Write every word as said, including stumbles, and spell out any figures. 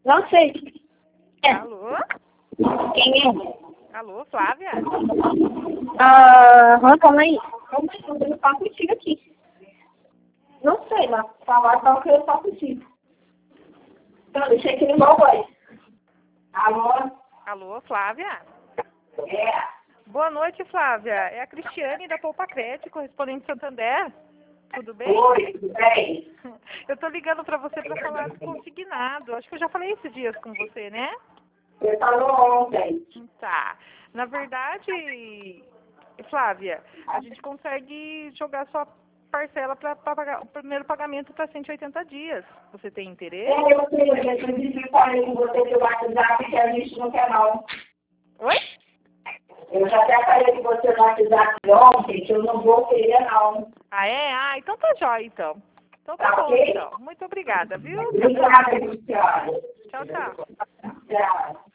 Não sei. É. Alô? Quem é? Alô, Flávia? Ah, uh, calma aí. Calma aí, eu quero falar contigo aqui. Não sei, mas falar só que eu falar contigo. Então, deixei aqui no meu voz. Alô? Alô, Flávia? É. Boa noite, Flávia. É a Cristiane da Poupa Crédito, correspondente Santander. Tudo bem? Oi, tudo bem? Eu tô ligando para você para falar do consignado. Acho que eu já falei esses dias com você, né? Você falou ontem. Tá. Na verdade, Flávia, a gente consegue jogar sua parcela para pagar o primeiro pagamento para cento e oitenta dias. Você tem interesse? É, eu sei, eu já inclusive falei com você pelo WhatsApp que a gente não quer não. Oi? Eu já até falei com você no WhatsApp ontem que eu não vou querer não. Ah, é? Ah, então tá jóia, então. Então tá, Tá bom, ok? então. Muito obrigada, viu? Obrigada, senhora. Tchau, tchau. Tchau.